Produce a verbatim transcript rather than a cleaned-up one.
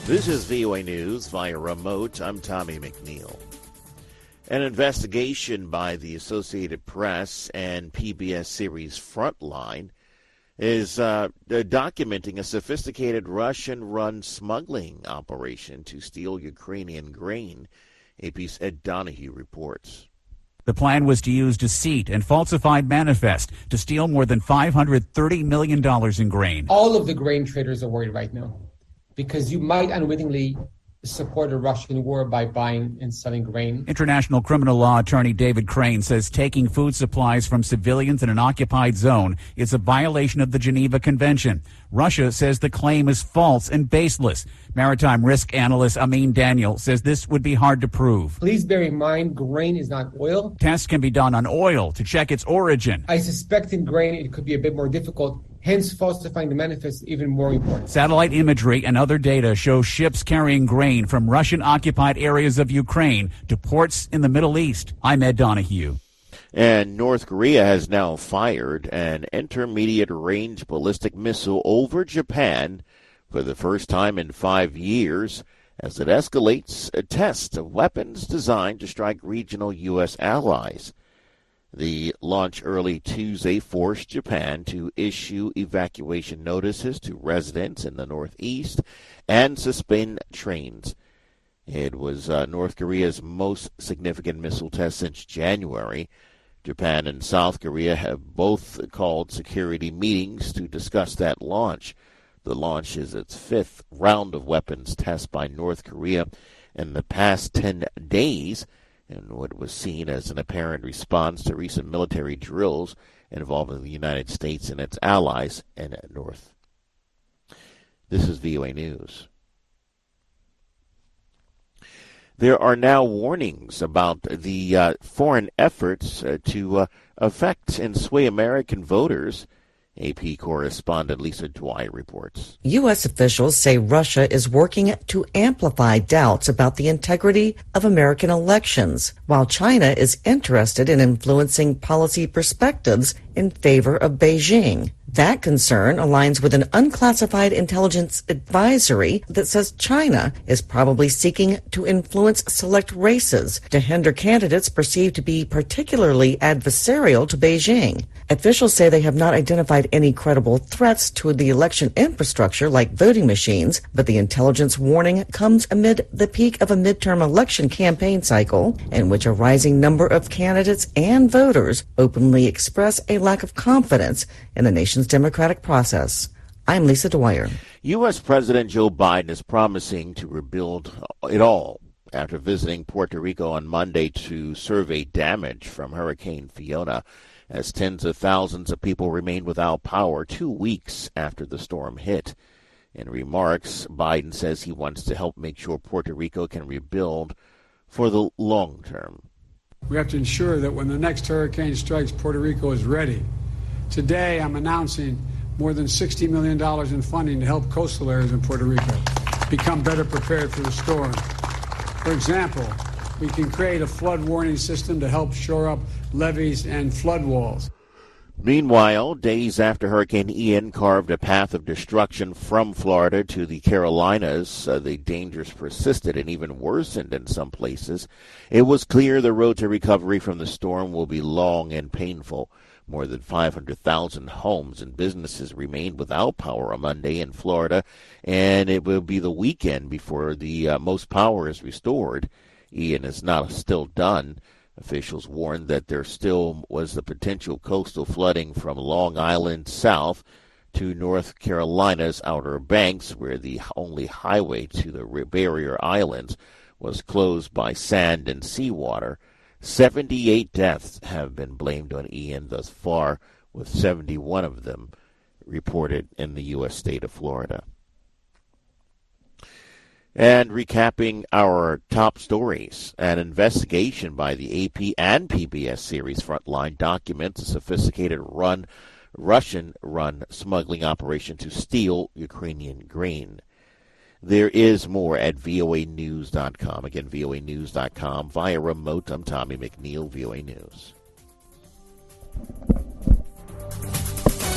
This is V O A News via remote. I'm Tommy McNeil. An investigation by the Associated Press and P B S series Frontline is uh, documenting a sophisticated Russian-run smuggling operation to steal Ukrainian grain. A P's Ed Donahue reports. The plan was to use deceit and falsified manifest to steal more than five hundred thirty million dollars in grain. All of the grain traders are worried right now because you might unwittingly support a Russian war by buying and selling grain. International criminal law attorney David Crane says taking food supplies from civilians in an occupied zone is a violation of the Geneva Convention. Russia says the claim is false and baseless. Maritime risk analyst Amin Daniel says this would be hard to prove. Please bear in mind, grain is not oil. Tests can be done on oil to check its origin. I suspect in grain it could be a bit more difficult. Hence, falsifying the manifest is even more important. Satellite imagery and other data show ships carrying grain from Russian-occupied areas of Ukraine to ports in the Middle East. I'm Ed Donahue. And North Korea has now fired an intermediate-range ballistic missile over Japan for the first time in five years as it escalates a test of weapons designed to strike regional U S allies. The launch early Tuesday forced Japan to issue evacuation notices to residents in the Northeast and suspend trains. It was uh, North Korea's most significant missile test since January. Japan and South Korea have both called security meetings to discuss that launch. The launch is its fifth round of weapons tests by North Korea in the past ten days. And what was seen as an apparent response to recent military drills involving the United States and its allies in the North. This is V O A News. There are now warnings about the uh, foreign efforts uh, to uh, affect and sway American voters. A P correspondent Lisa Dwyer reports. U S officials say Russia is working to amplify doubts about the integrity of American elections, while China is interested in influencing policy perspectives in favor of Beijing. That concern aligns with an unclassified intelligence advisory that says China is probably seeking to influence select races to hinder candidates perceived to be particularly adversarial to Beijing. Officials say they have not identified any credible threats to the election infrastructure like voting machines, but the intelligence warning comes amid the peak of a midterm election campaign cycle in which a rising number of candidates and voters openly express a lack of confidence in the nation's democratic process. I'm Lisa Dwyer. U S. President Joe Biden is promising to rebuild it all after visiting Puerto Rico on Monday to survey damage from Hurricane Fiona, as tens of thousands of people remain without power two weeks after the storm hit. In remarks, Biden says he wants to help make sure Puerto Rico can rebuild for the long term. We have to ensure that when the next hurricane strikes, Puerto Rico is ready. Today, I'm announcing more than sixty million dollars in funding to help coastal areas in Puerto Rico become better prepared for the storm. For example, we can create a flood warning system to help shore up levees and flood walls. Meanwhile, days after Hurricane Ian carved a path of destruction from Florida to the Carolinas, uh, the dangers persisted and even worsened in some places. It was clear the road to recovery from the storm will be long and painful. More than five hundred thousand homes and businesses remained without power on Monday in Florida, and it will be the weekend before the uh, most power is restored. Ian is not still done. Officials warned that there still was the potential coastal flooding from Long Island south to North Carolina's Outer Banks, where the only highway to the barrier islands was closed by sand and seawater. seventy-eight deaths have been blamed on Ian thus far, with seventy-one of them reported in the U S state of Florida. And recapping our top stories, an investigation by the A P and P B S series Frontline documents a sophisticated run, Russian-run smuggling operation to steal Ukrainian grain. There is more at V O A news dot com. Again, V O A news dot com. Via remote, I'm Tommy McNeil, V O A News.